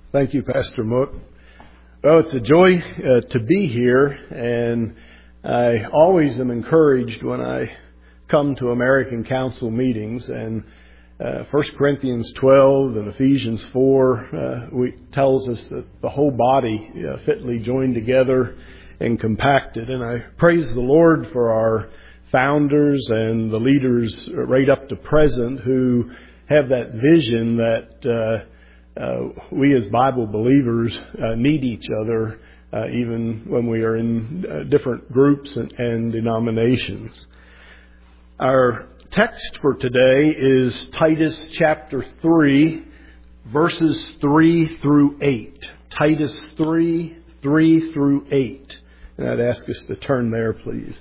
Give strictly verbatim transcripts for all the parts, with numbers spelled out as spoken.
Thank you, Pastor Mook. Well, it's a joy uh, to be here, and I always am encouraged when I come to American Council meetings. And uh, First Corinthians twelve and Ephesians four uh, we, tells us that the whole body uh, fitly joined together and compacted. And I praise the Lord for our founders and the leaders right up to present who have that vision that uh, Uh, we as Bible believers uh, need each other uh, even when we are in uh, different groups and, and denominations. Our text for today is Titus chapter three, verses three through eight. Titus three, three through eight. And I'd ask us to turn there, please.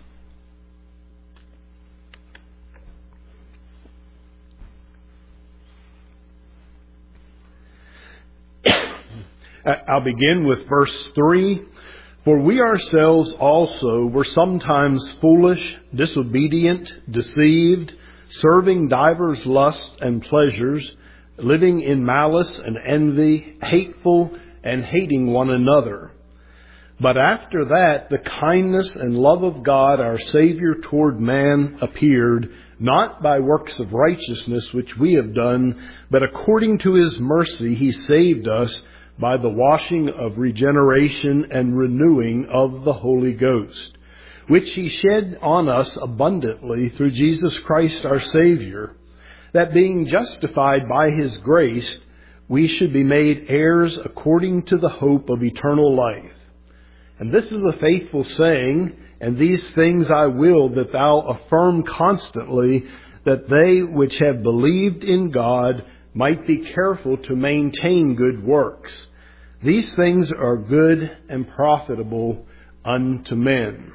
I'll begin with verse three. For we ourselves also were sometimes foolish, disobedient, deceived, serving divers lusts and pleasures, living in malice and envy, hateful and hating one another. But after that, the kindness and love of God, our Savior toward man, appeared, not by works of righteousness which we have done, but according to His mercy He saved us by the washing of regeneration and renewing of the Holy Ghost, which He shed on us abundantly through Jesus Christ our Savior, that being justified by His grace, we should be made heirs according to the hope of eternal life. And this is a faithful saying, and these things I will that thou affirm constantly, that they which have believed in God might be careful to maintain good works. These things are good and profitable unto men.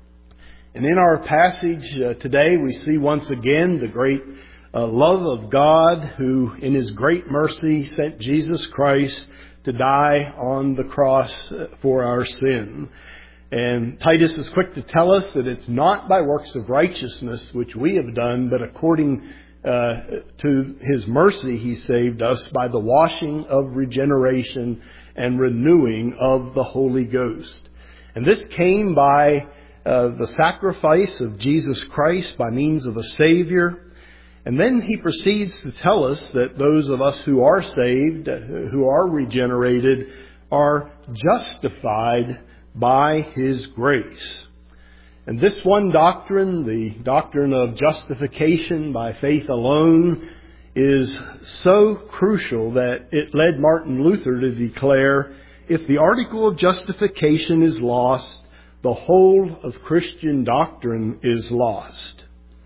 And in our passage uh, today, we see once again the great uh, love of God, who in His great mercy sent Jesus Christ to die on the cross for our sin. And Titus is quick to tell us that it's not by works of righteousness which we have done, but according uh, to His mercy He saved us by the washing of regeneration and renewing of the Holy Ghost. And this came by uh, the sacrifice of Jesus Christ by means of a Savior. And then he proceeds to tell us that those of us who are saved, who are regenerated, are justified by His grace. And this one doctrine, the doctrine of justification by faith alone, is so crucial that it led Martin Luther to declare, if the article of justification is lost, the whole of Christian doctrine is lost.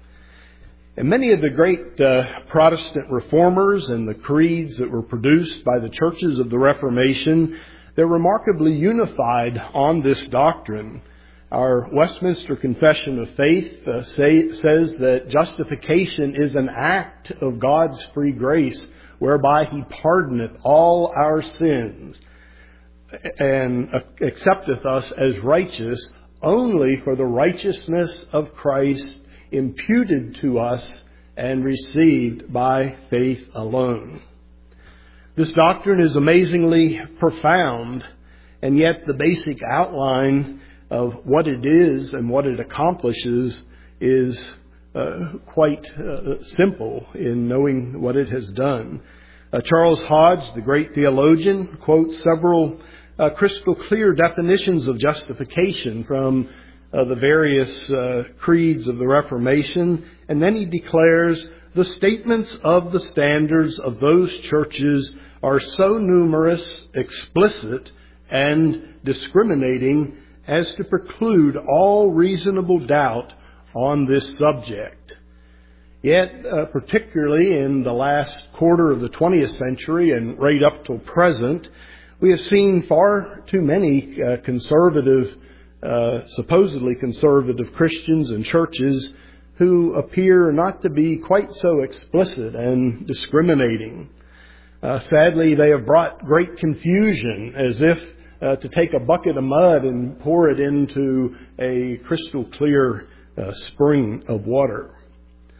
And many of the great uh, Protestant reformers and the creeds that were produced by the churches of the Reformation, they're remarkably unified on this doctrine. Our Westminster Confession of Faith uh, say, says that justification is an act of God's free grace, whereby He pardoneth all our sins and accepteth us as righteous only for the righteousness of Christ imputed to us and received by faith alone. This doctrine is amazingly profound, and yet the basic outline of what it is and what it accomplishes is uh, quite uh, simple in knowing what it has done. Uh, Charles Hodge, the great theologian, quotes several uh, crystal clear definitions of justification from uh, the various uh, creeds of the Reformation, and then he declares, the statements of the standards of those churches are so numerous, explicit, and discriminating as to preclude all reasonable doubt on this subject. Yet, uh, particularly in the last quarter of the twentieth century and right up till present, we have seen far too many uh, conservative, uh, supposedly conservative Christians and churches who appear not to be quite so explicit and discriminating. Uh, sadly, they have brought great confusion, as if Uh, to take a bucket of mud and pour it into a crystal clear uh, spring of water.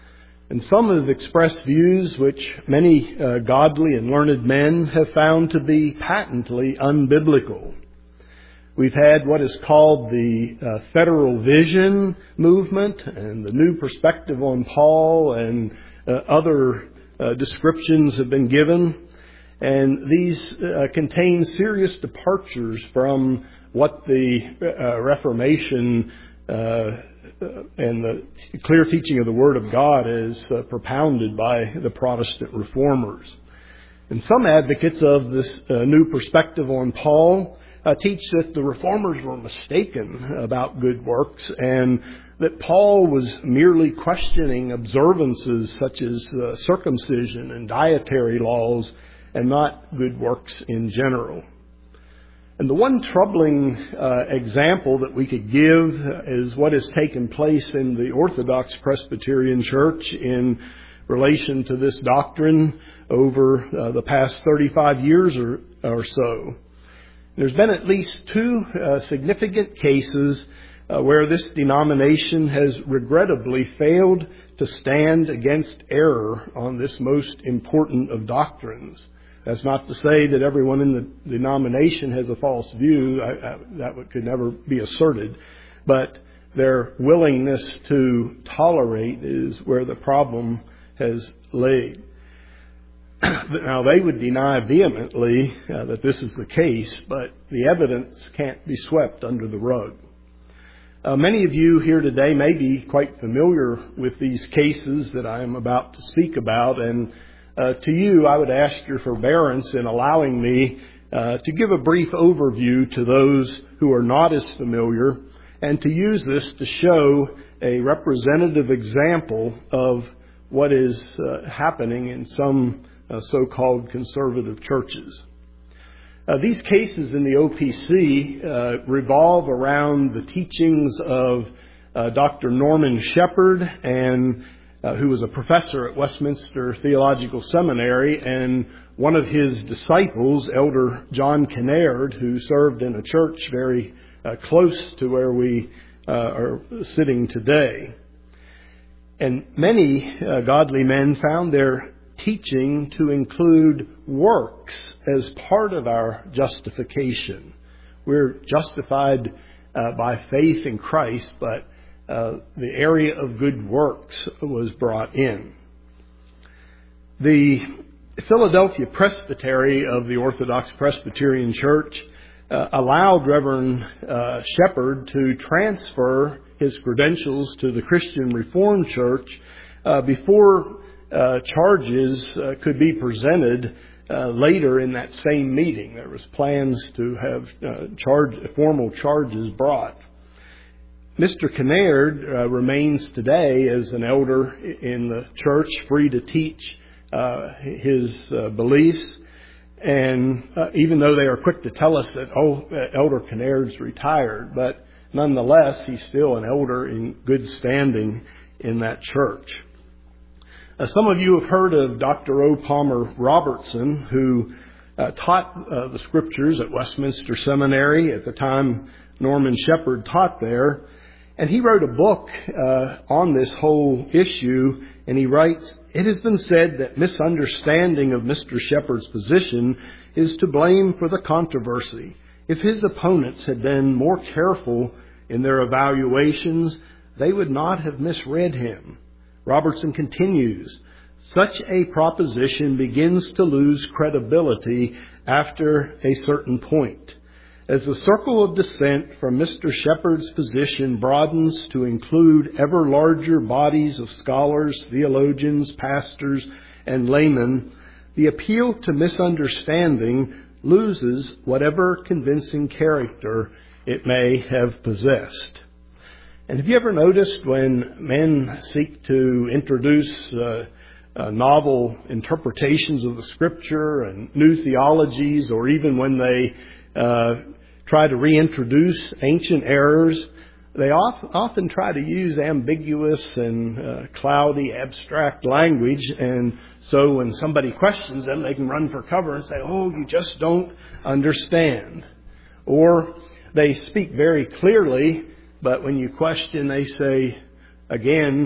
And some have expressed views which many uh, godly and learned men have found to be patently unbiblical. We've had what is called the uh, Federal Vision movement and the New Perspective on Paul, and uh, other uh, descriptions have been given. And these uh, contain serious departures from what the uh, Reformation uh, and the clear teaching of the Word of God is uh, propounded by the Protestant reformers. And some advocates of this uh, New Perspective on Paul Uh, teach that the reformers were mistaken about good works, and that Paul was merely questioning observances such as uh, circumcision and dietary laws, and not good works in general. And the one troubling uh, example that we could give is what has taken place in the Orthodox Presbyterian Church in relation to this doctrine over uh, the past thirty-five years or, or so. There's been at least two uh, significant cases uh, where this denomination has regrettably failed to stand against error on this most important of doctrines. That's not to say that everyone in the denomination has a false view. I, I, that could never be asserted. But their willingness to tolerate is where the problem has laid. Now, they would deny vehemently uh, that this is the case, but the evidence can't be swept under the rug. Uh, many of you here today may be quite familiar with these cases that I am about to speak about, and uh, to you, I would ask your forbearance in allowing me uh, to give a brief overview to those who are not as familiar, and to use this to show a representative example of what is uh, happening in some Uh, so-called conservative churches. Uh, these cases in the O P C uh, revolve around the teachings of uh, Doctor Norman Shepherd, and uh, who was a professor at Westminster Theological Seminary, and one of his disciples, Elder John Kinnaird, who served in a church very uh, close to where we uh, are sitting today. And many uh, godly men found their teaching to include works as part of our justification. We're justified uh, by faith in Christ, but uh, the area of good works was brought in. The Philadelphia Presbytery of the Orthodox Presbyterian Church uh, allowed Reverend uh, Shepherd to transfer his credentials to the Christian Reformed Church uh, before Uh, charges uh, could be presented uh, later in that same meeting. There was plans to have uh, charge, formal charges brought. Mister Kinnaird uh, remains today as an elder in the church, free to teach uh, his uh, beliefs. And uh, even though they are quick to tell us that, oh, Elder Kinnaird's retired, but nonetheless, he's still an elder in good standing in that church. Uh, some of you have heard of Doctor O. Palmer Robertson, who uh, taught uh, the Scriptures at Westminster Seminary at the time Norman Shepherd taught there. And he wrote a book uh, on this whole issue, and he writes, "It has been said that misunderstanding of Mister Shepherd's position is to blame for the controversy. If his opponents had been more careful in their evaluations, they would not have misread him." Robertson continues, "Such a proposition begins to lose credibility after a certain point. As the circle of dissent from Mister Shepherd's position broadens to include ever larger bodies of scholars, theologians, pastors, and laymen, the appeal to misunderstanding loses whatever convincing character it may have possessed." And have you ever noticed when men seek to introduce uh, uh, novel interpretations of the Scripture and new theologies, or even when they uh, try to reintroduce ancient errors, they often try to use ambiguous and uh, cloudy, abstract language. And so when somebody questions them, they can run for cover and say, "Oh, you just don't understand." Or they speak very clearly, but when you question, they say, again,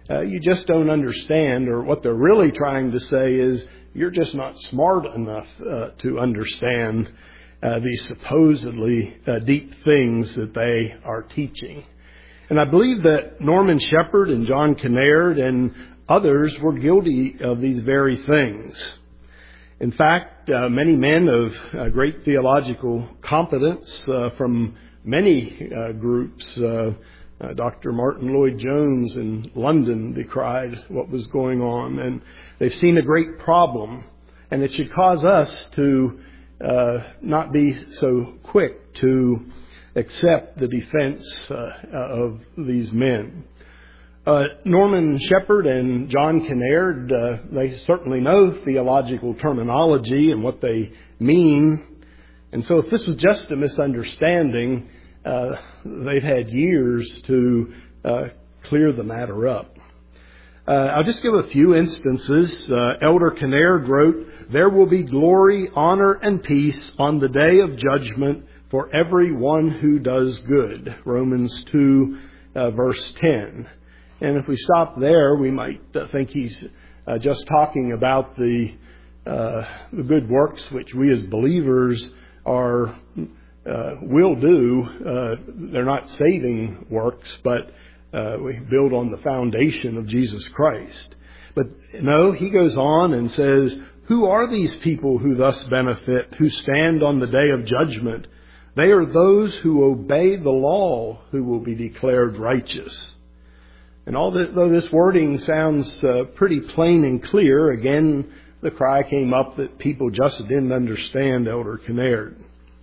uh, you just don't understand, or what they're really trying to say is you're just not smart enough uh, to understand uh, these supposedly uh, deep things that they are teaching. And I believe that Norman Shepherd and John Kinnaird and others were guilty of these very things. In fact, uh, many men of uh, great theological competence uh, from many uh, groups, uh, uh, Doctor Martin Lloyd-Jones in London decried what was going on, and they've seen a great problem, and it should cause us to uh, not be so quick to accept the defense uh, of these men. Uh, Norman Shepherd and John Kinnaird, uh, they certainly know theological terminology and what they mean. And so if this was just a misunderstanding, uh, they've had years to uh, clear the matter up. Uh, I'll just give a few instances. Uh, Elder Kinnaird wrote, "There will be glory, honor, and peace on the day of judgment for every one who does good." Romans two, uh, verse ten. And if we stop there, we might uh, think he's uh, just talking about the, uh, the good works which we as believers are uh, will do. Uh, they're not saving works, but uh, we build on the foundation of Jesus Christ. But no, he goes on and says, "Who are these people who thus benefit, who stand on the day of judgment? They are those who obey the law, who will be declared righteous." And although this wording sounds uh, pretty plain and clear, again, the cry came up that people just didn't understand Elder Kinnaird.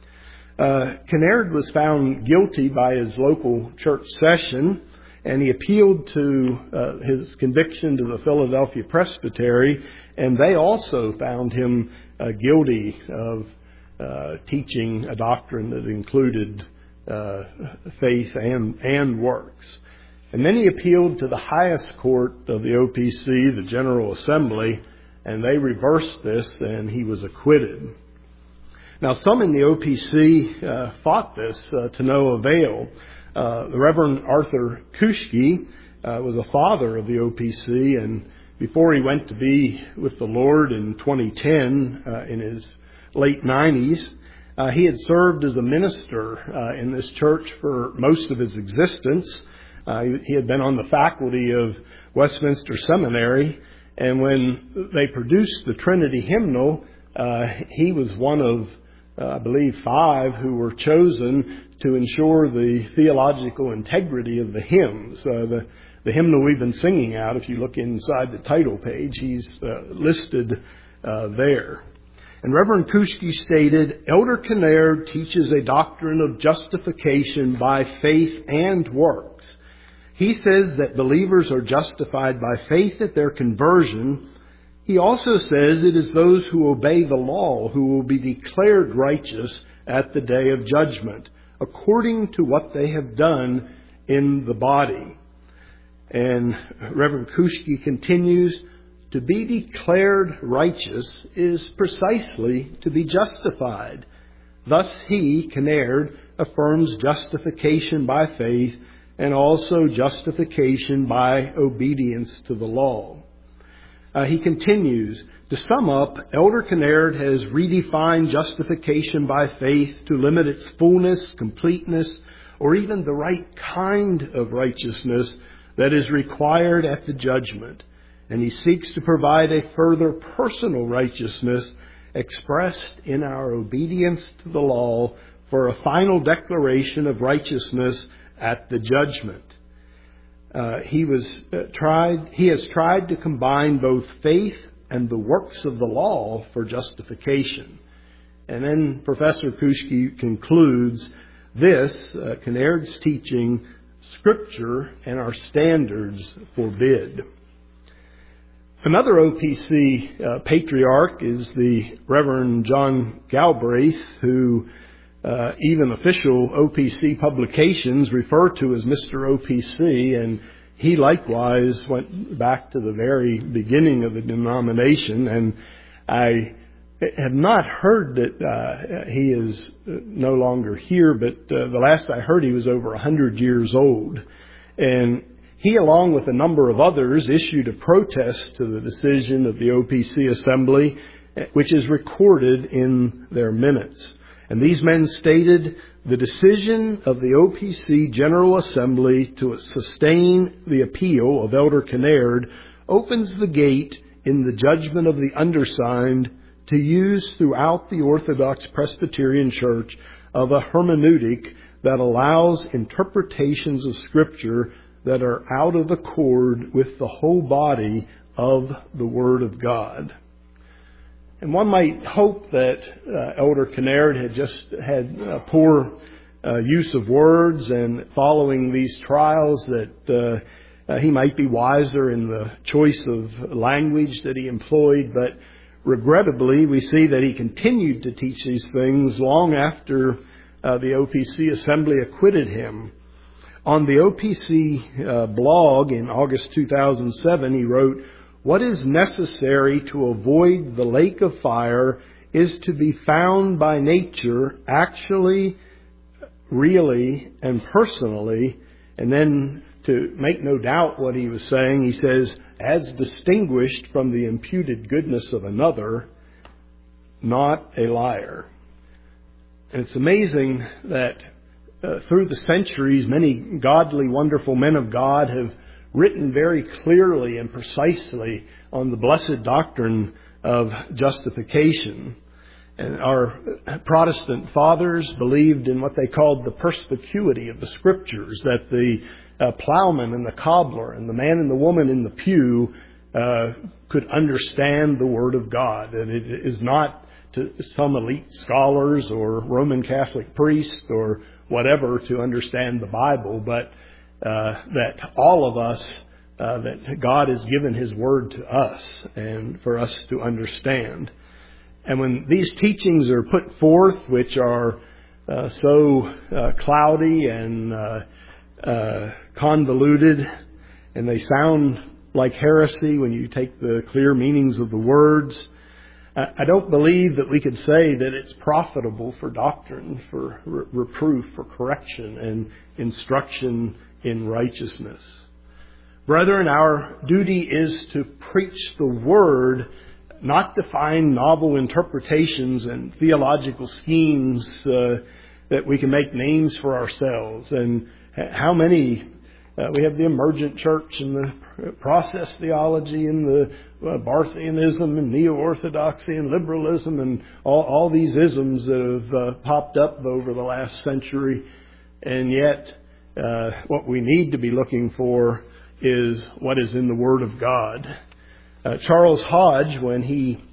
Uh, Kinnaird was found guilty by his local church session, and he appealed to uh, his conviction to the Philadelphia Presbytery, and they also found him uh, guilty of uh, teaching a doctrine that included uh, faith and, and works. And then he appealed to the highest court of the O P C, the General Assembly, and they reversed this, and he was acquitted. Now, some in the O P C uh, fought this uh, to no avail. Uh, the Reverend Arthur Kuschke uh, was a father of the O P C, and before he went to be with the Lord in twenty ten, uh, in his late nineties, uh, he had served as a minister uh, in this church for most of his existence. Uh, he had been on the faculty of Westminster Seminary, and when they produced the Trinity hymnal, uh, he was one of, uh, I believe, five who were chosen to ensure the theological integrity of the hymns. Uh, the, the hymnal we've been singing out, if you look inside the title page, he's uh, listed uh, there. And Reverend Kuschke stated, "Elder Kinnaird teaches a doctrine of justification by faith and works. He says that believers are justified by faith at their conversion. He also says it is those who obey the law who will be declared righteous at the day of judgment, according to what they have done in the body." And Reverend Kuschke continues, "To be declared righteous is precisely to be justified. Thus he, Kinnaird, affirms justification by faith and also justification by obedience to the law." Uh, he continues, "To sum up, Elder Kinnaird has redefined justification by faith to limit its fullness, completeness, or even the right kind of righteousness that is required at the judgment. And he seeks to provide a further personal righteousness expressed in our obedience to the law for a final declaration of righteousness at the judgment." Uh, he was uh, tried. He has tried to combine both faith and the works of the law for justification. And then Professor Kuschke concludes, "This, uh, Kinnaird's teaching, Scripture and our standards forbid." Another O P C uh, patriarch is the Reverend John Galbraith, who Uh, even official O P C publications refer to as Mister O P C, and he likewise went back to the very beginning of the denomination, and I have not heard that uh, he is no longer here, but uh, the last I heard he was over one hundred years old, and he, along with a number of others, issued a protest to the decision of the O P C Assembly, which is recorded in their minutes. And these men stated, the decision of the O P C General Assembly to sustain the appeal of Elder Kinnaird opens the gate in the judgment of the undersigned to use throughout the Orthodox Presbyterian Church of a hermeneutic that allows interpretations of Scripture that are out of accord with the whole body of the Word of God. And one might hope that uh, Elder Kinnaird had just had uh, poor uh, use of words, and following these trials that uh, uh, he might be wiser in the choice of language that he employed. But regrettably, we see that he continued to teach these things long after uh, the O P C Assembly acquitted him. On the O P C uh, blog in August two thousand seven, he wrote, "What is necessary to avoid the lake of fire is to be found by nature actually, really, and personally." And then, to make no doubt what he was saying, he says, "as distinguished from the imputed goodness of another, not a liar." And it's amazing that Uh, through the centuries, many godly, wonderful men of God have written very clearly and precisely on the blessed doctrine of justification. And our Protestant fathers believed in what they called the perspicuity of the Scriptures, that the uh, plowman and the cobbler and the man and the woman in the pew uh, could understand the Word of God. That it is not to some elite scholars or Roman Catholic priests or whatever to understand the Bible, but uh, that all of us, uh, that God has given His Word to us and for us to understand. And when these teachings are put forth, which are uh, so uh, cloudy and uh, uh, convoluted, and they sound like heresy when you take the clear meanings of the words, I don't believe that we could say that it's profitable for doctrine, for re- reproof, for correction, and instruction in righteousness. Brethren, our duty is to preach the Word, not to find novel interpretations and theological schemes uh, that we can make names for ourselves. And how many... Uh, we have the emergent church and the process theology and the uh, Barthianism and neo-orthodoxy and liberalism and all, all these isms that have uh, popped up over the last century. And yet, uh, what we need to be looking for is what is in the Word of God. Uh, Charles Hodge, when he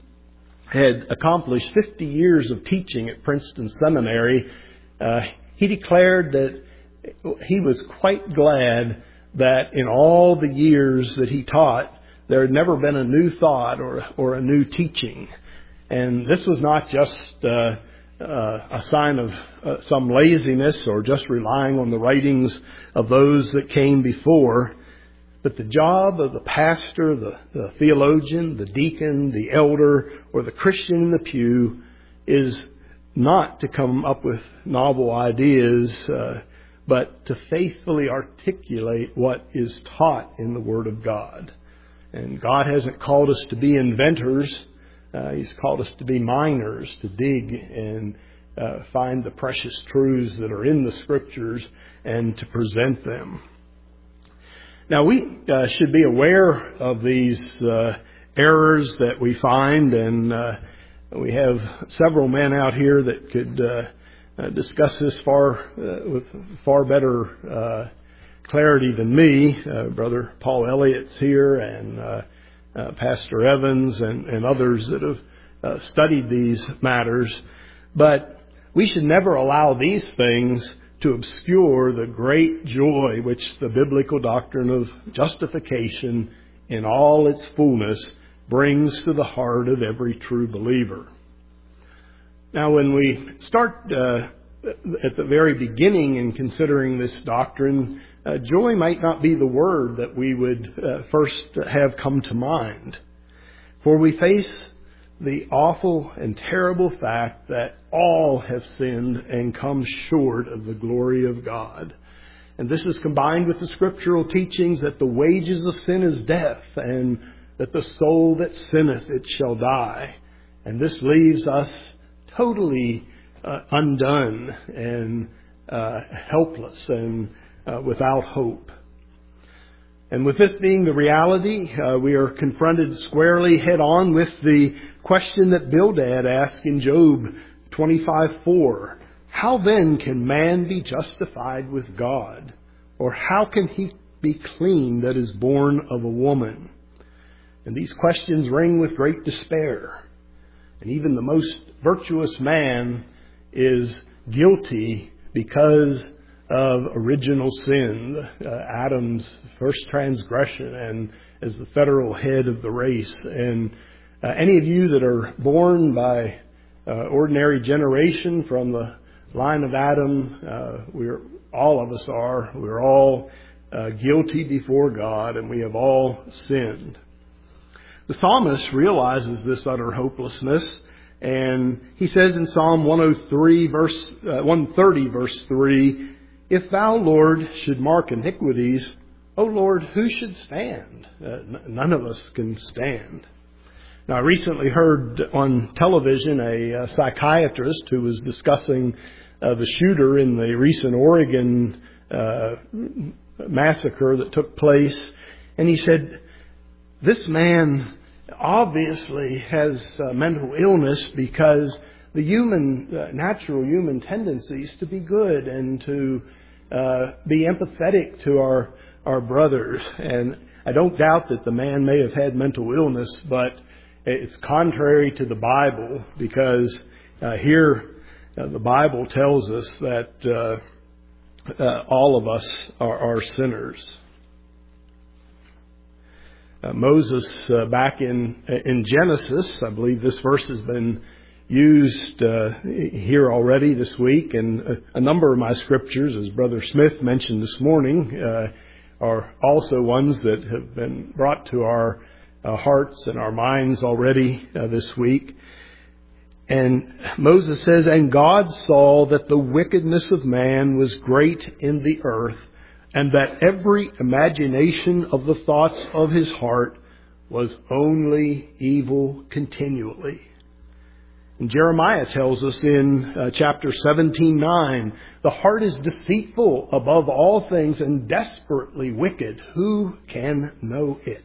had accomplished fifty years of teaching at Princeton Seminary, uh, he declared that he was quite glad that in all the years that he taught, there had never been a new thought or or a new teaching. And this was not just uh, uh, a sign of uh, some laziness or just relying on the writings of those that came before, but the job of the pastor, the, the theologian, the deacon, the elder, or the Christian in the pew is not to come up with novel ideas, uh, but to faithfully articulate what is taught in the Word of God. And God hasn't called us to be inventors. Uh, he's called us to be miners, to dig and uh, find the precious truths that are in the Scriptures and to present them. Now, we uh, should be aware of these uh, errors that we find, and uh, we have several men out here that could uh, uh, discuss this far uh, with far better uh, clarity than me. Uh, Brother Paul Elliott's here, and uh, uh, Pastor Evans, and, and others that have uh, studied these matters. But we should never allow these things to obscure the great joy which the biblical doctrine of justification in all its fullness brings to the heart of every true believer. Now, when we start uh, at the very beginning in considering this doctrine, uh, joy might not be the word that we would uh, first have come to mind. For we face the awful and terrible fact that all have sinned and come short of the glory of God. And this is combined with the scriptural teachings that the wages of sin is death, and that the soul that sinneth, it shall die. And this leaves us totally uh, undone and uh, helpless and uh, without hope. And with this being the reality, uh, we are confronted squarely head on with the question that Bildad asked in Job twenty-five four. How then can man be justified with God? Or how can he be clean that is born of a woman? And these questions ring with great despair. And even the most virtuous man is guilty because of original sin, uh, Adam's first transgression, and as the federal head of the race. And uh, any of you that are born by uh, ordinary generation from the line of Adam, uh, we're all of us are. We're all uh, guilty before God, and we have all sinned. The psalmist realizes this utter hopelessness, and he says in Psalm one oh three, verse uh, one thirty, verse three, "If thou, Lord, should mark iniquities, O Lord, who should stand?" Uh, n- none of us can stand. Now, I recently heard on television a, a psychiatrist who was discussing uh, the shooter in the recent Oregon uh, massacre that took place, and he said, this man obviously has uh, mental illness because the human, uh, natural human tendencies to be good and to uh, be empathetic to our, our brothers. And I don't doubt that the man may have had mental illness, but it's contrary to the Bible, because uh, here uh, the Bible tells us that uh, uh, all of us are, are sinners. Uh, Moses, uh, back in in Genesis, I believe this verse has been used uh, here already this week, and a, a number of my scriptures, as Brother Smith mentioned this morning, uh, are also ones that have been brought to our uh, hearts and our minds already uh, this week. And Moses says, "And God saw that the wickedness of man was great in the earth, and that every imagination of the thoughts of his heart was only evil continually." And Jeremiah tells us in uh, chapter seventeen nine, "The heart is deceitful above all things and desperately wicked. Who can know it?"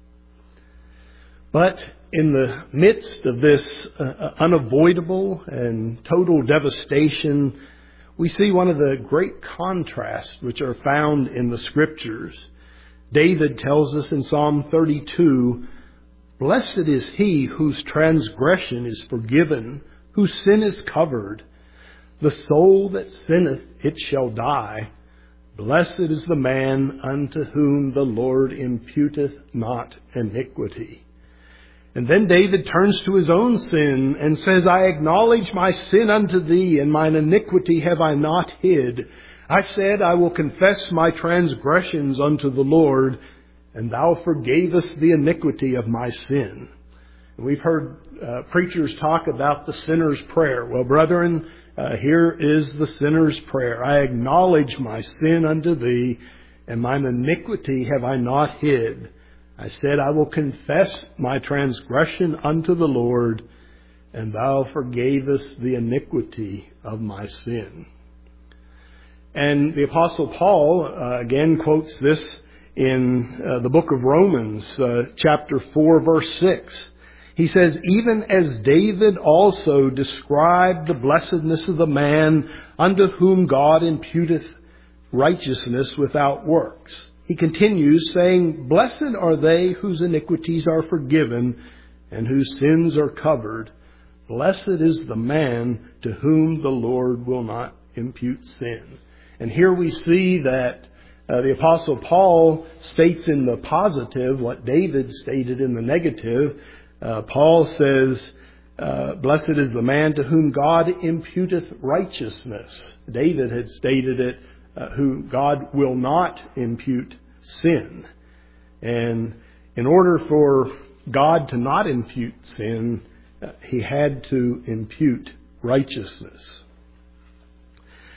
But in the midst of this uh, unavoidable and total devastation, we see one of the great contrasts which are found in the Scriptures. David tells us in Psalm thirty-two, "Blessed is he whose transgression is forgiven, whose sin is covered. The soul that sinneth, it shall die. Blessed is the man unto whom the Lord imputeth not iniquity." And then David turns to his own sin and says, "I acknowledge my sin unto thee, and mine iniquity have I not hid. I said, I will confess my transgressions unto the Lord, and thou forgavest the iniquity of my sin." And we've heard uh, preachers talk about the sinner's prayer. Well, brethren, uh, here is the sinner's prayer. "I acknowledge my sin unto thee, and mine iniquity have I not hid. I said, I will confess my transgression unto the Lord, and thou forgavest the iniquity of my sin." And the Apostle Paul uh, again quotes this in uh, the book of Romans, uh, chapter four, verse six. He says, "Even as David also described the blessedness of the man unto whom God imputeth righteousness without works." He continues saying, "Blessed are they whose iniquities are forgiven and whose sins are covered. Blessed is the man to whom the Lord will not impute sin." And here we see that uh, the Apostle Paul states in the positive what David stated in the negative. Uh, Paul says, uh, "Blessed is the man to whom God imputeth righteousness." David had stated it, uh, who God will not impute sin. And in order for God to not impute sin, uh, he had to impute righteousness.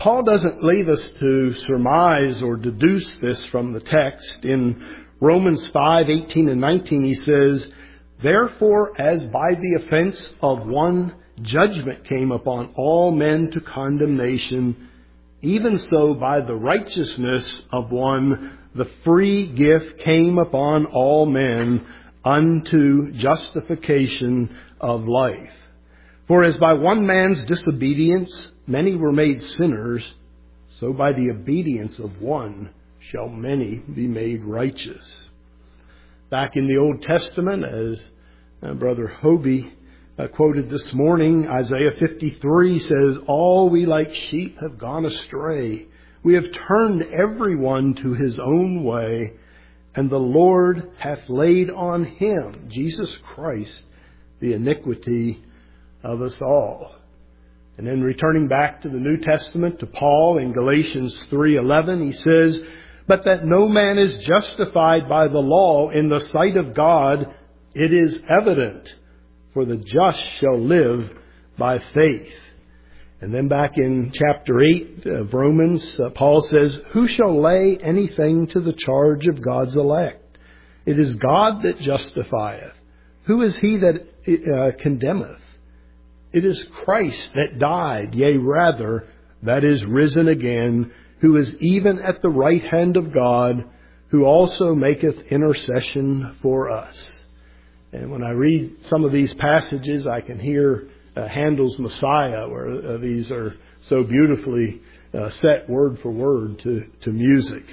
Paul doesn't leave us to surmise or deduce this from the text. In Romans five, eighteen and nineteen, he says, "Therefore, as by the offense of one judgment came upon all men to condemnation, even so by the righteousness of one the free gift came upon all men unto justification of life. For as by one man's disobedience many were made sinners, so by the obedience of one shall many be made righteous." Back in the Old Testament, as uh, Brother Hobie uh, quoted this morning, Isaiah fifty-three says, "All we like sheep have gone astray. We have turned everyone to his own way, and the Lord hath laid on him," Jesus Christ, "the iniquity of us all." And then returning back to the New Testament, to Paul in Galatians three eleven, he says, "But that no man is justified by the law in the sight of God, it is evident, for the just shall live by faith." And then back in chapter eight of Romans, uh, Paul says, "Who shall lay anything to the charge of God's elect? It is God that justifieth. Who is he that uh, condemneth? It is Christ that died, yea, rather, that is risen again, who is even at the right hand of God, who also maketh intercession for us." And when I read some of these passages, I can hear uh, Handel's Messiah, where uh, these are so beautifully uh, set word for word to, to music.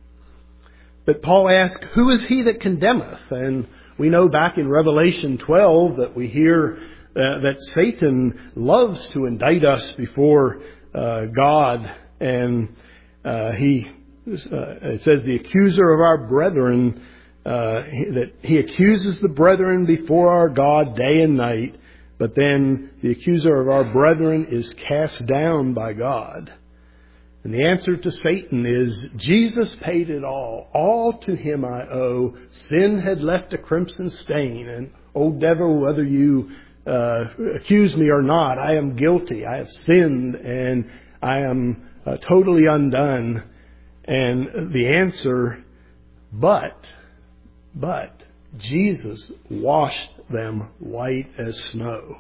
But Paul asks, "Who is he that condemneth?" And we know back in Revelation twelve that we hear uh, that Satan loves to indict us before uh, God. And uh, he, uh, it says, the accuser of our brethren, uh, that he accuses the brethren before our God day and night. But then the accuser of our brethren is cast down by God. And the answer to Satan is, Jesus paid it all. All to him I owe. Sin had left a crimson stain. And, oh devil, whether you uh, accuse me or not, I am guilty. I have sinned and I am uh, totally undone. And the answer, but, but, Jesus washed them white as snow.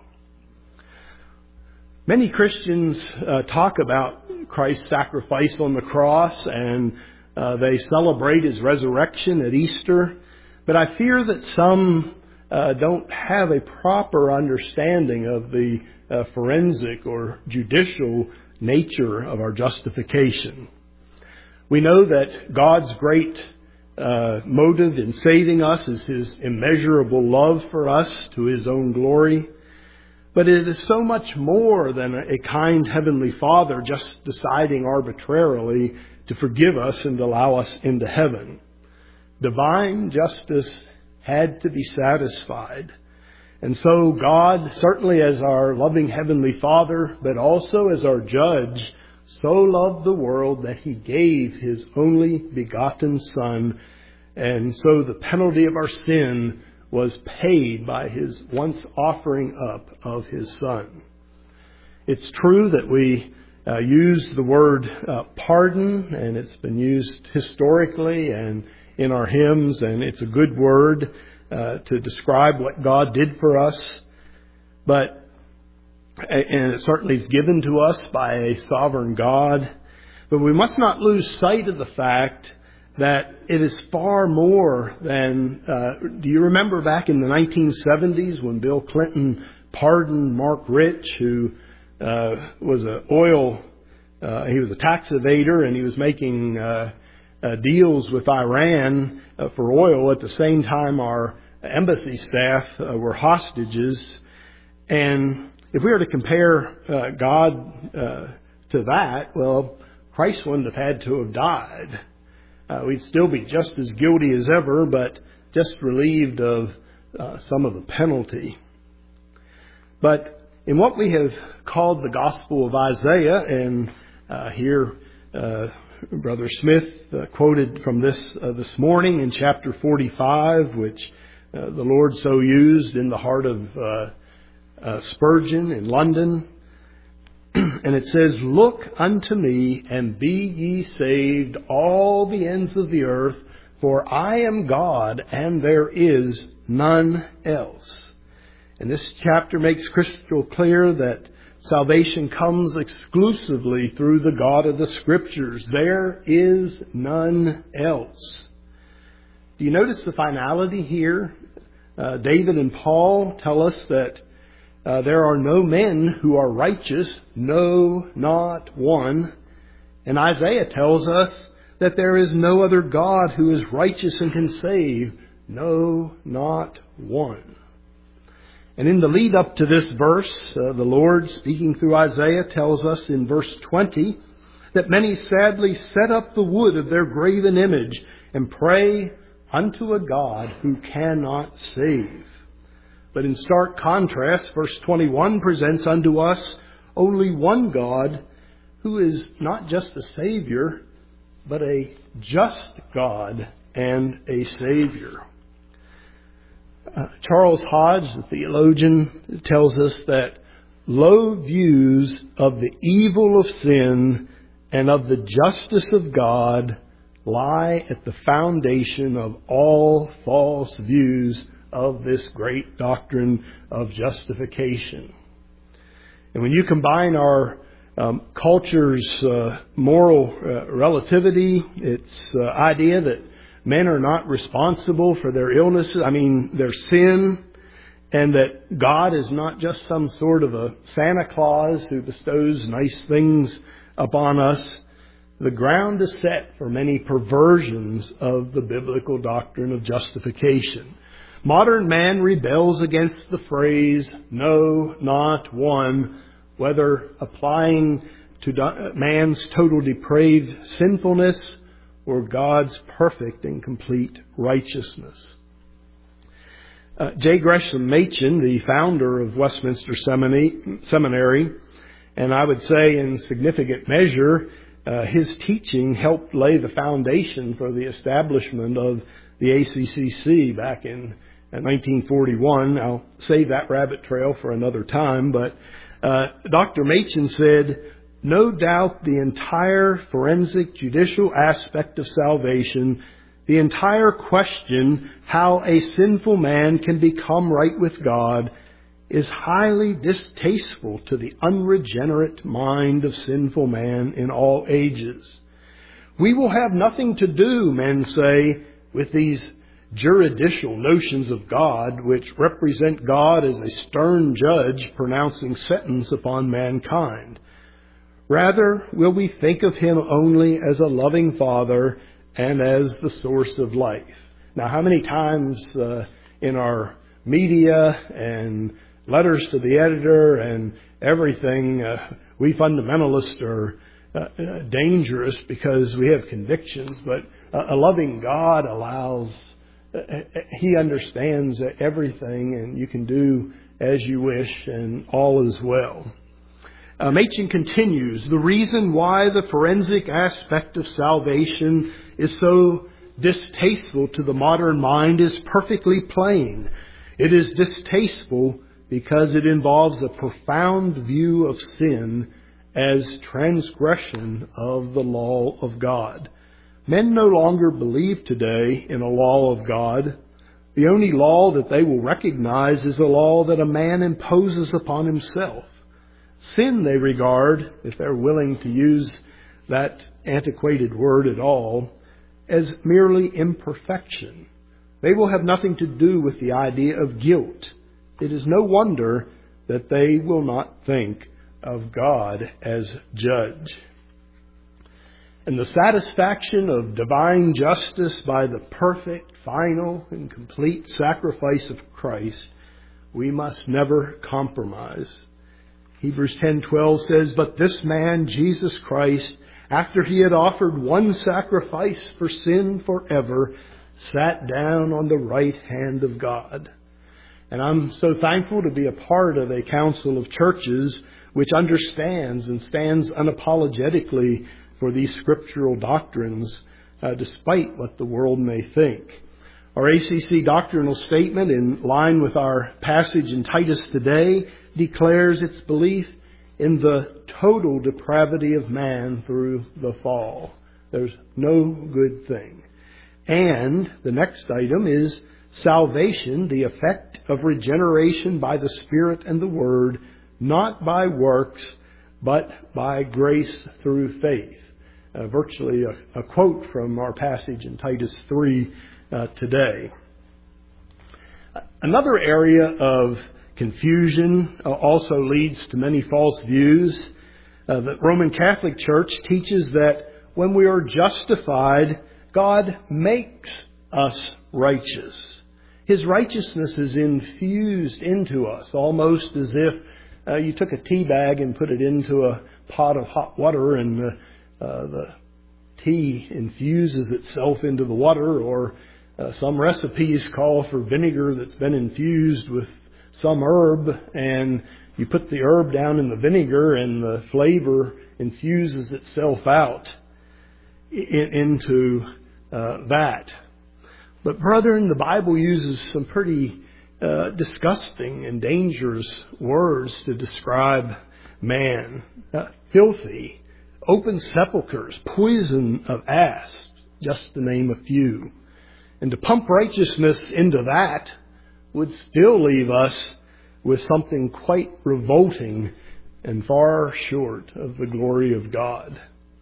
Many Christians uh, talk about Christ's sacrifice on the cross, and uh, they celebrate his resurrection at Easter. But I fear that some uh, don't have a proper understanding of the uh, forensic or judicial nature of our justification. We know that God's great uh, motive in saving us is his immeasurable love for us to his own glory. But it is so much more than a kind Heavenly Father just deciding arbitrarily to forgive us and allow us into heaven. Divine justice had to be satisfied. And so God, certainly as our loving Heavenly Father, but also as our judge, so loved the world that he gave his only begotten Son. And so the penalty of our sin was paid by his once offering up of his Son. It's true that we uh, use the word uh, pardon, and it's been used historically and in our hymns, and it's a good word uh, to describe what God did for us. But and it certainly is given to us by a sovereign God. But we must not lose sight of the fact that it is far more than... Uh, do you remember back in the nineteen seventies when Bill Clinton pardoned Mark Rich, who uh, was an oil... Uh, he was a tax evader, and he was making uh, uh, deals with Iran uh, for oil. At the same time, our embassy staff uh, were hostages. And if we were to compare uh, God uh, to that, well, Christ wouldn't have had to have died. Uh, we'd still be just as guilty as ever, but just relieved of uh, some of the penalty. But in what we have called the Gospel of Isaiah, and uh, here uh, Brother Smith uh, quoted from this uh, this morning in chapter forty-five, which uh, the Lord so used in the heart of uh, uh, Spurgeon in London. and it says, "Look unto me, and be ye saved, all the ends of the earth, for I am God, and there is none else." And this chapter makes crystal clear that salvation comes exclusively through the God of the Scriptures. There is none else. Do you notice the finality here? Uh, David and Paul tell us that uh, there are no men who are righteous, no, not one. And Isaiah tells us that there is no other God who is righteous and can save, no, not one. And in the lead up to this verse, uh, the Lord, speaking through Isaiah, tells us in verse twenty that many sadly set up the wood of their graven image and pray unto a God who cannot save. But in stark contrast, verse twenty-one presents unto us only one God who is not just a Savior, but a just God and a Savior. Uh, Charles Hodge, the theologian, tells us that low views of the evil of sin and of the justice of God lie at the foundation of all false views of this great doctrine of justification. And when you combine our um, culture's uh, moral uh, relativity, its uh, idea that men are not responsible for their illnesses, I mean their sin, and that God is not just some sort of a Santa Claus who bestows nice things upon us, the ground is set for many perversions of the biblical doctrine of justification. Modern man rebels against the phrase, "no, not one," whether applying to man's total depraved sinfulness or God's perfect and complete righteousness. Uh, J. Gresham Machen, the founder of Westminster Seminary, and I would say in significant measure, uh, his teaching helped lay the foundation for the establishment of the A C C C back in nineteen forty-one. I'll save that rabbit trail for another time, but uh, Doctor Machen said, "No doubt the entire forensic judicial aspect of salvation, the entire question how a sinful man can become right with God, is highly distasteful to the unregenerate mind of sinful man in all ages. We will have nothing to do, men say, with these juridical notions of God, which represent God as a stern judge pronouncing sentence upon mankind. Rather, will we think of Him only as a loving Father and as the source of life." Now, how many times uh, in our media and letters to the editor and everything, uh, we fundamentalists are uh, uh, dangerous because we have convictions, but uh, a loving God allows, uh, He understands everything, and you can do as you wish, and all is well. Uh, Machen continues, "The reason why the forensic aspect of salvation is so distasteful to the modern mind is perfectly plain. It is distasteful because it involves a profound view of sin as transgression of the law of God. Men no longer believe today in a law of God. The only law that they will recognize is a law that a man imposes upon himself. Sin they regard, if they're willing to use that antiquated word at all, as merely imperfection. They will have nothing to do with the idea of guilt. It is no wonder that they will not think of God as judge. And the satisfaction of divine justice by the perfect, final, and complete sacrifice of Christ, we must never compromise. Hebrews ten twelve says, "But this man, Jesus Christ, after He had offered one sacrifice for sin forever, sat down on the right hand of God." And I'm so thankful to be a part of a council of churches which understands and stands unapologetically for these scriptural doctrines, uh, despite what the world may think. Our A C C doctrinal statement, in line with our passage in Titus today, declares its belief in the total depravity of man through the fall. There's no good thing. And the next item is salvation, the effect of regeneration by the Spirit and the Word, not by works, but by grace through faith. Uh, virtually a, a quote from our passage in Titus three uh, today. Another area of confusion uh, also leads to many false views. Uh, the Roman Catholic Church teaches that when we are justified, God makes us righteous. His righteousness is infused into us, almost as if uh, you took a tea bag and put it into a pot of hot water and uh, uh, the tea infuses itself into the water, or uh, some recipes call for vinegar that's been infused with some herb, and you put the herb down in the vinegar and the flavor infuses itself out in, into uh, that. But brethren, the Bible uses some pretty uh, disgusting and dangerous words to describe man. Uh, filthy, open sepulchres, poison of asps, just to name a few. And to pump righteousness into that would still leave us with something quite revolting and far short of the glory of God.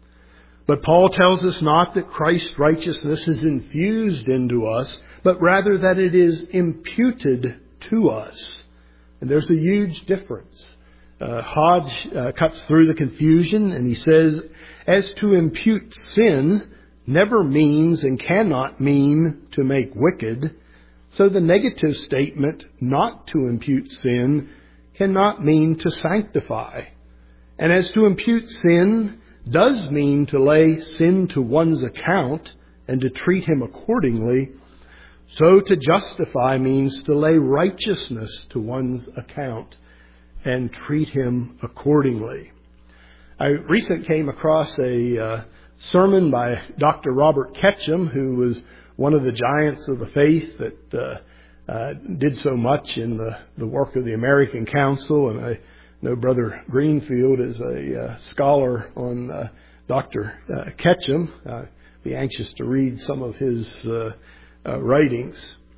But Paul tells us not that Christ's righteousness is infused into us, but rather that it is imputed to us. And there's a huge difference. Uh, Hodge uh, cuts through the confusion and he says, as to impute sin never means and cannot mean to make wicked, so the negative statement not to impute sin cannot mean to sanctify. And as to impute sin does mean to lay sin to one's account and to treat him accordingly, so to justify means to lay righteousness to one's account and treat him accordingly. I recently came across a uh, sermon by Doctor Robert Ketchum, who was one of the giants of the faith that uh, uh, did so much in the, the work of the American Council. And I know Brother Greenfield is a uh, scholar on uh, Doctor Uh, Ketchum. I'd be anxious to read some of his uh, uh, writings.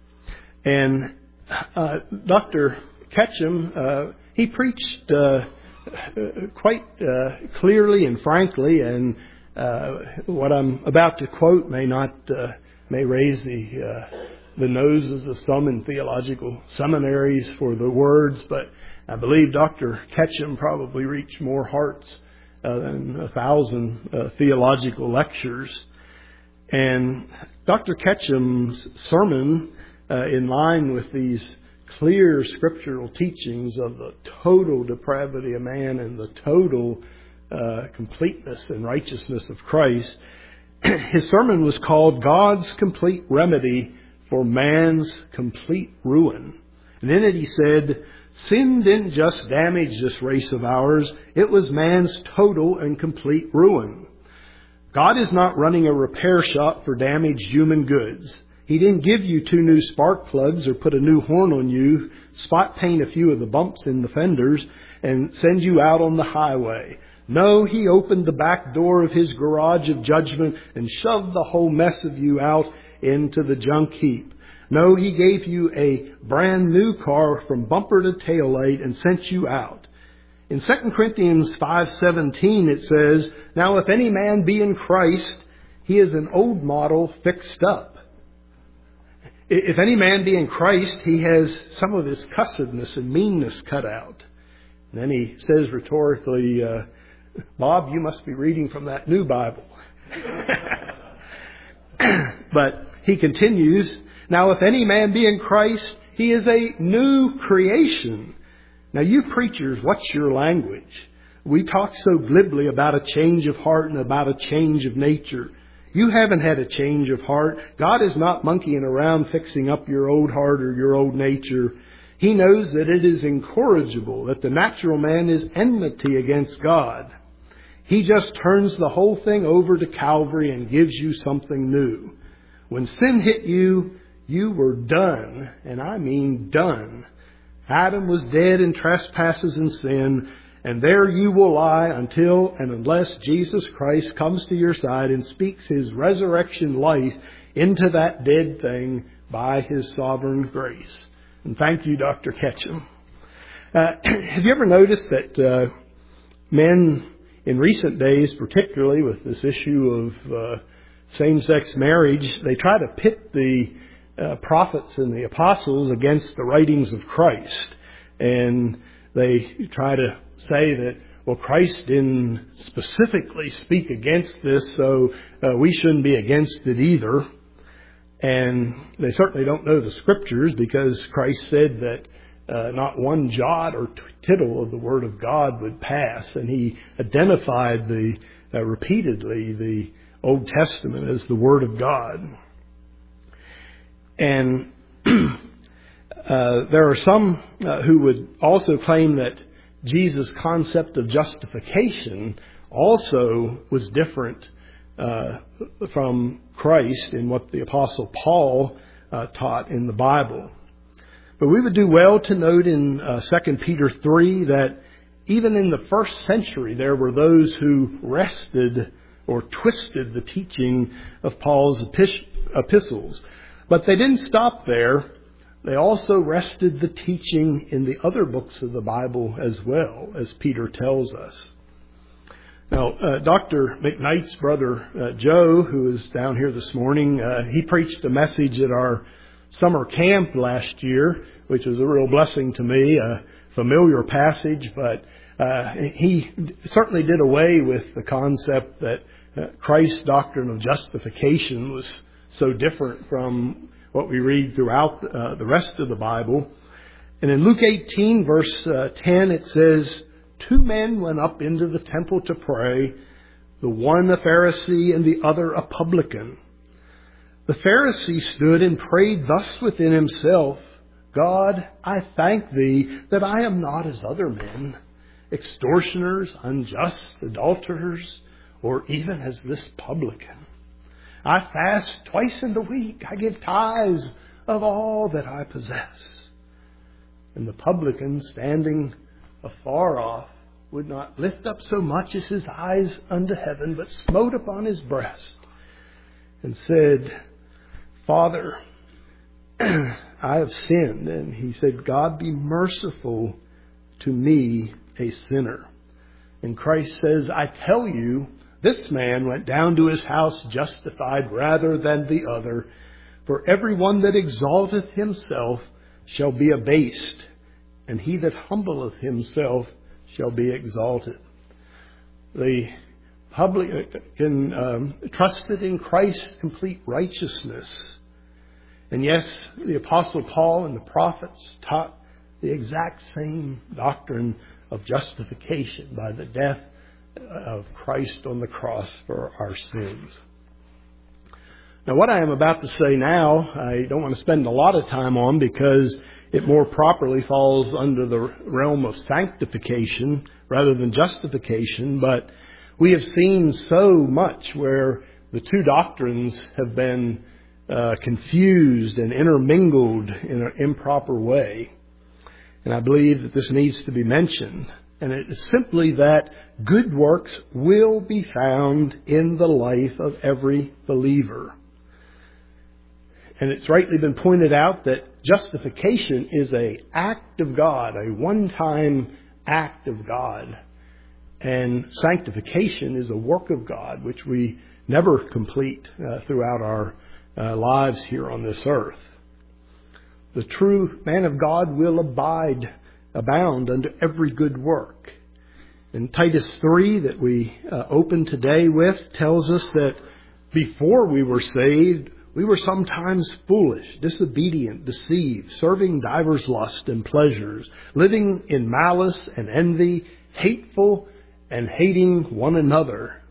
And uh, Doctor Ketchum, uh, he preached uh, quite uh, clearly and frankly, and uh, what I'm about to quote may not uh, may raise the uh, the noses of some in theological seminaries for the words, but I believe Doctor Ketchum probably reached more hearts uh, than a thousand uh, theological lectures. And Doctor Ketchum's sermon, uh, in line with these clear scriptural teachings of the total depravity of man and the total uh, completeness and righteousness of Christ, his sermon was called God's Complete Remedy for Man's Complete Ruin. And in it he said, sin didn't just damage this race of ours, it was man's total and complete ruin. God is not running a repair shop for damaged human goods. He didn't give you two new spark plugs or put a new horn on you, spot paint a few of the bumps in the fenders, and send you out on the highway. No, He opened the back door of His garage of judgment and shoved the whole mess of you out into the junk heap. No, He gave you a brand new car from bumper to tail light and sent you out. In Second Corinthians five seventeen it says, now if any man be in Christ, he is an old model fixed up. If any man be in Christ, he has some of his cussedness and meanness cut out. And then he says rhetorically, uh, Bob, you must be reading from that new Bible. But he continues, now if any man be in Christ, he is a new creation. Now you preachers, what's your language? We talk so glibly about a change of heart and about a change of nature. You haven't had a change of heart. God is not monkeying around fixing up your old heart or your old nature. He knows that it is incorrigible, that the natural man is enmity against God. He just turns the whole thing over to Calvary and gives you something new. When sin hit you, you were done, and I mean done. Adam was dead in trespasses and sin, and there you will lie until and unless Jesus Christ comes to your side and speaks His resurrection life into that dead thing by His sovereign grace. And thank you, Doctor Ketchum. Uh, have you ever noticed that uh, men in recent days, particularly with this issue of uh, same-sex marriage, they try to pit the uh, prophets and the apostles against the writings of Christ. And they try to say that, well, Christ didn't specifically speak against this, so uh, we shouldn't be against it either. And they certainly don't know the Scriptures, because Christ said that uh, not one jot or tittle of the Word of God would pass. And He identified the uh, repeatedly the Old Testament as the Word of God. And uh, there are some uh, who would also claim that Jesus' concept of justification also was different uh, from Christ in what the Apostle Paul uh, taught in the Bible. But we would do well to note in uh, Second Peter three that even in the first century there were those who wrested or twisted the teaching of Paul's epistles. But they didn't stop there. They also wrested the teaching in the other books of the Bible as well, as Peter tells us. Now, uh, Doctor McKnight's brother, uh, Joe, who is down here this morning, uh, he preached a message at our summer camp last year, which was a real blessing to me, a familiar passage, but uh, he certainly did away with the concept that uh, Christ's doctrine of justification was so different from what we read throughout uh, the rest of the Bible. And in Luke eighteen, verse uh, ten, it says, two men went up into the temple to pray, the one a Pharisee and the other a publican. The Pharisee stood and prayed thus within himself, God, I thank Thee that I am not as other men, extortioners, unjust, adulterers, or even as this publican. I fast twice in the week. I give tithes of all that I possess. And the publican, standing afar off, would not lift up so much as his eyes unto heaven, but smote upon his breast and said, Father, I have sinned. And he said, God, be merciful to me, a sinner. And Christ says, I tell you, this man went down to his house justified rather than the other. For everyone that exalteth himself shall be abased, and he that humbleth himself shall be exalted. The publican um, trusted in Christ's complete righteousness. And yes, the Apostle Paul and the prophets taught the exact same doctrine of justification by the death of Christ on the cross for our sins. Now, what I am about to say now, I don't want to spend a lot of time on, because it more properly falls under the realm of sanctification rather than justification. But we have seen so much where the two doctrines have been uh, confused and intermingled in an improper way. And I believe that this needs to be mentioned. And it is simply that good works will be found in the life of every believer. And it's rightly been pointed out that justification is an act of God, a one-time act of God. And sanctification is a work of God, which we never complete uh, throughout our uh, lives here on this earth. The true man of God will abide, abound unto every good work. And Titus three that we uh, open today with tells us that before we were saved, we were sometimes foolish, disobedient, deceived, serving divers lusts and pleasures, living in malice and envy, hateful and hating one another.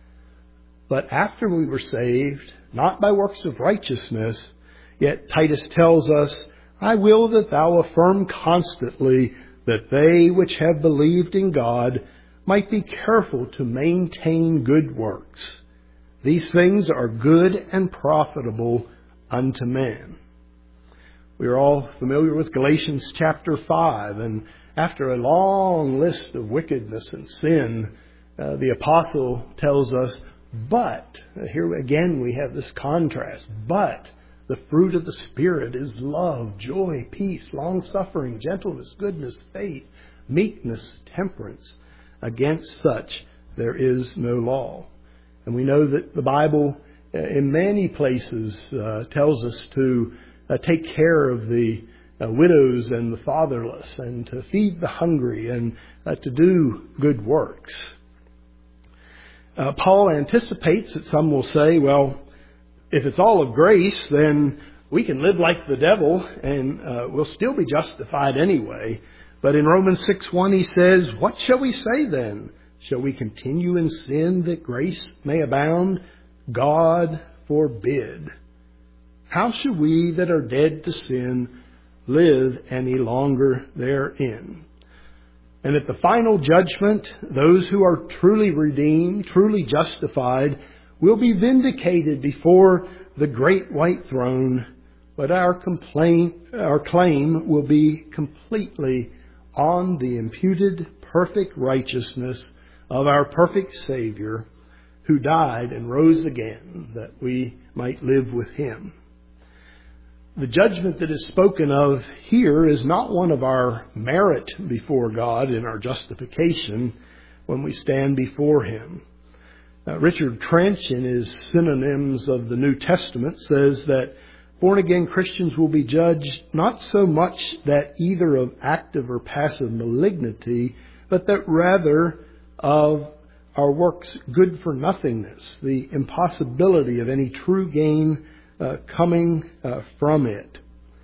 But after we were saved, not by works of righteousness, yet Titus tells us, I will that thou affirm constantly that they which have believed in God might be careful to maintain good works. These things are good and profitable unto man. We are all familiar with Galatians chapter five, and after a long list of wickedness and sin, uh, the apostle tells us, but, here again we have this contrast, but the fruit of the Spirit is love, joy, peace, long-suffering, gentleness, goodness, faith, meekness, temperance. Against such there is no law. And we know that the Bible uh, in many places uh, tells us to uh, take care of the uh, widows and the fatherless, and to feed the hungry, and uh, to do good works. Uh, Paul anticipates that some will say, well, if it's all of grace, then we can live like the devil and uh, we'll still be justified anyway. But in Romans six one he says, what shall we say then? Shall we continue in sin that grace may abound? God forbid. How shall we that are dead to sin live any longer therein? And at the final judgment, those who are truly redeemed, truly justified, will be vindicated before the great white throne, but our complaint, our claim will be completely on the imputed perfect righteousness of our perfect Savior, who died and rose again, that we might live with Him. The judgment that is spoken of here is not one of our merit before God in our justification when we stand before Him. Uh, Richard Trench, in his Synonyms of the New Testament, says that born-again Christians will be judged not so much that either of active or passive malignity, but that rather of our works good for nothingness, the impossibility of any true gain uh, coming uh, from it.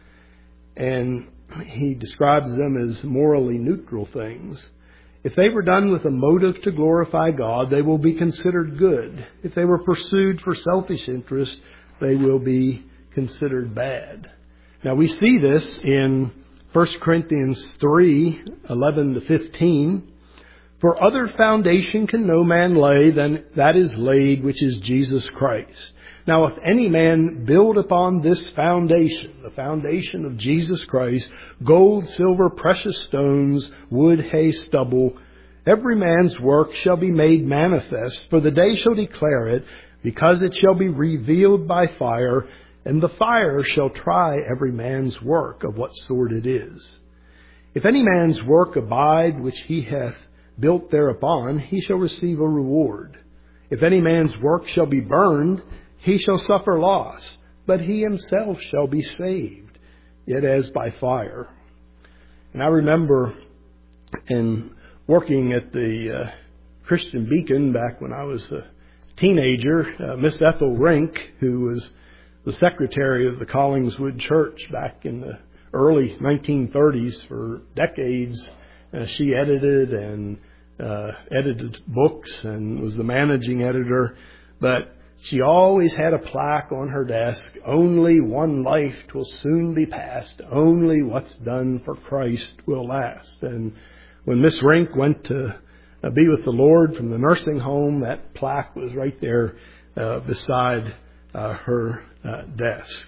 And he describes them as morally neutral things. If they were done with a motive to glorify God, they will be considered good. If they were pursued for selfish interest, they will be considered bad. Now we see this in First Corinthians three, eleven to fifteen. For other foundation can no man lay than that is laid, which is Jesus Christ. Now if any man build upon this foundation, the foundation of Jesus Christ, gold, silver, precious stones, wood, hay, stubble, every man's work shall be made manifest, for the day shall declare it, because it shall be revealed by fire, and the fire shall try every man's work of what sort it is. If any man's work abide which he hath built thereupon, he shall receive a reward. If any man's work shall be burned, he shall suffer loss, but he himself shall be saved, yet as by fire. And I remember in working at the uh, Christian Beacon back when I was a teenager, uh, Miss Ethel Rink, who was the secretary of the Collingswood Church back in the early nineteen thirties for decades. Uh, she edited and uh, edited books and was the managing editor. But she always had a plaque on her desk, only one life will soon be past, only what's done for Christ will last. And when Miss Rink went to uh, be with the Lord from the nursing home, that plaque was right there uh, beside uh, her uh, desk.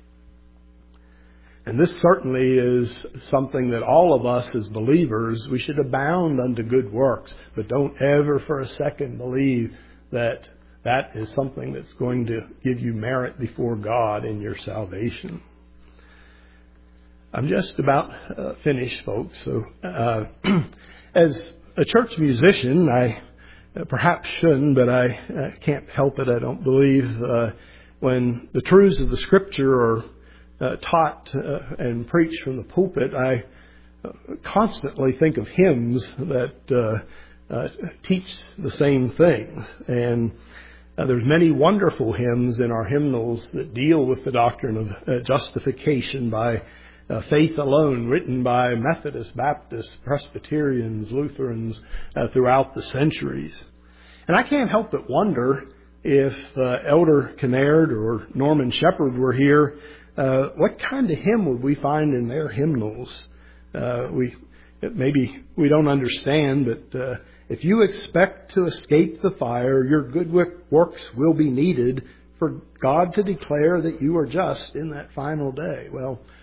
And this certainly is something that all of us as believers, we should abound unto good works, but don't ever for a second believe that that is something that's going to give you merit before God in your salvation. I'm just about uh, finished, folks. So uh, as a church musician, I uh, perhaps shouldn't, but I uh, can't help it. I don't believe uh, when the truths of the Scripture are uh, taught uh, and preached from the pulpit, I uh, constantly think of hymns that uh, uh, teach the same things. And Uh, there's many wonderful hymns in our hymnals that deal with the doctrine of uh, justification by uh, faith alone, written by Methodists, Baptists, Presbyterians, Lutherans uh, throughout the centuries. And I can't help but wonder if uh, Elder Kinnaird or Norman Shepherd were here, uh, what kind of hymn would we find in their hymnals? Uh, we maybe we don't understand, but uh, if you expect to escape the fire, your good works will be needed for God to declare that you are just in that final day. Well,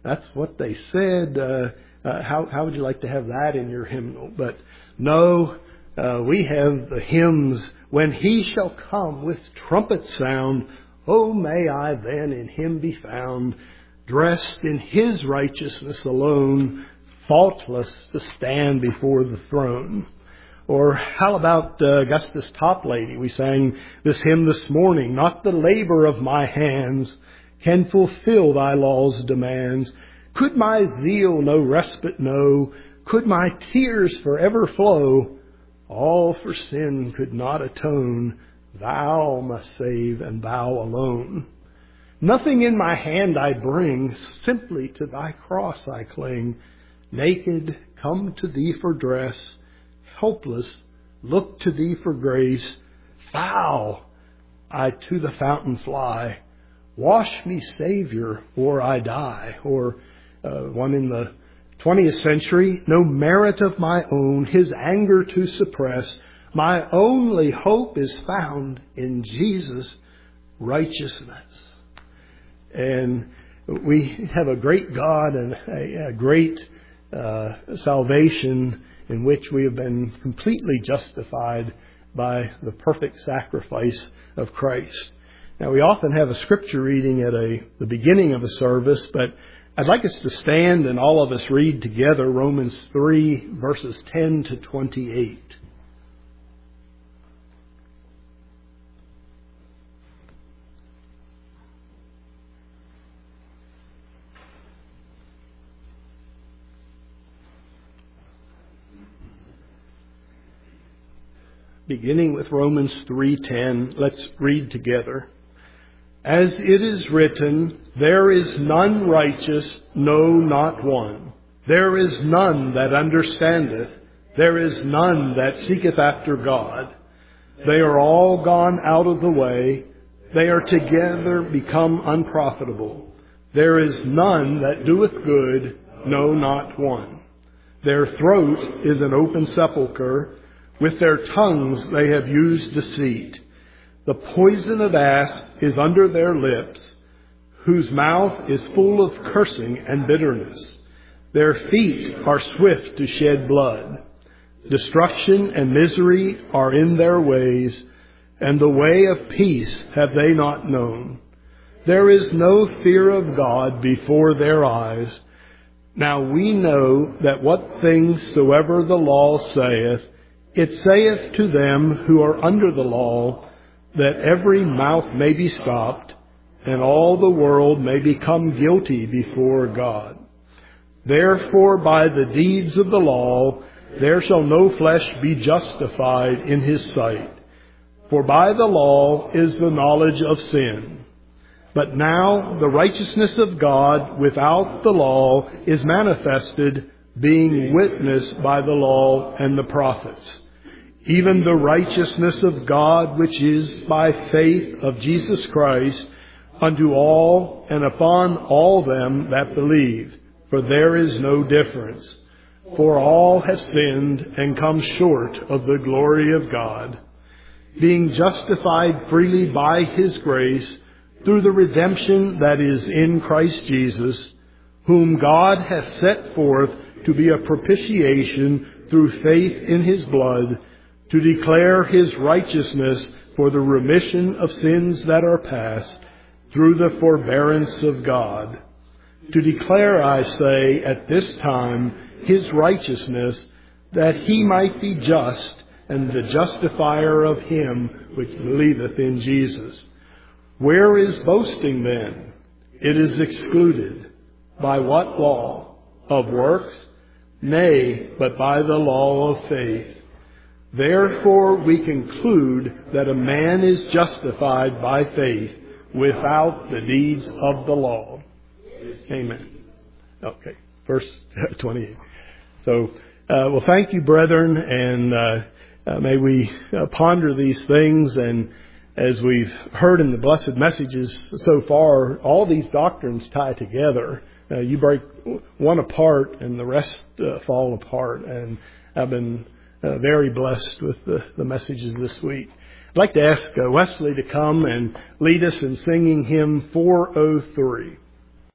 that's what they said. Uh, uh, how, how would you like to have that in your hymnal? But no, uh, we have the hymns, when he shall come with trumpet sound, oh, may I then in him be found, dressed in his righteousness alone, faultless to stand before the throne. Or how about uh, Augustus Toplady? We sang this hymn this morning. Not the labor of my hands can fulfill thy law's demands. Could my zeal no respite know? Could my tears forever flow? All for sin could not atone. Thou must save, and thou alone. Nothing in my hand I bring, simply to thy cross I cling. Naked, come to thee for dress. Helpless, look to thee for grace. Foul, I to the fountain fly. Wash me, Savior, or I die. Or uh, one in the twentieth century, no merit of my own, his anger to suppress. My only hope is found in Jesus' righteousness. And we have a great God and a, a great uh, salvation in which we have been completely justified by the perfect sacrifice of Christ. Now, we often have a scripture reading at a, the beginning of a service, but I'd like us to stand and all of us read together Romans three, verses ten to twenty-eight. Beginning with Romans three ten, let's read together. As it is written, there is none righteous, no, not one. There is none that understandeth. There is none that seeketh after God. They are all gone out of the way. They are together become unprofitable. There is none that doeth good, no, not one. Their throat is an open sepulchre. With their tongues they have used deceit. The poison of asp is under their lips, whose mouth is full of cursing and bitterness. Their feet are swift to shed blood. Destruction and misery are in their ways, and the way of peace have they not known. There is no fear of God before their eyes. Now we know that what things soever the law saith, it saith to them who are under the law, that every mouth may be stopped, and all the world may become guilty before God. Therefore, by the deeds of the law, there shall no flesh be justified in his sight. For by the law is the knowledge of sin. But now the righteousness of God without the law is manifested, being witnessed by the law and the prophets. Even the righteousness of God, which is by faith of Jesus Christ, unto all and upon all them that believe. For there is no difference. For all have sinned and come short of the glory of God, being justified freely by his grace, through the redemption that is in Christ Jesus, whom God hath set forth to be a propitiation through faith in his blood, to declare his righteousness for the remission of sins that are past, through the forbearance of God. To declare, I say, at this time, his righteousness, that he might be just, and the justifier of him which believeth in Jesus. Where is boasting then? It is excluded. By what law? Of works? Nay, but by the law of faith. Therefore we conclude that a man is justified by faith without the deeds of the law. Amen. Okay, verse twenty-eight. So, uh, well, thank you, brethren, and uh, uh, may we uh, ponder these things. And as we've heard in the blessed messages so far, all these doctrines tie together. Uh, you break one apart, and the rest uh, fall apart. And I've been Uh, very blessed with the, the messages this week. I'd like to ask uh, Wesley to come and lead us in singing hymn four oh three.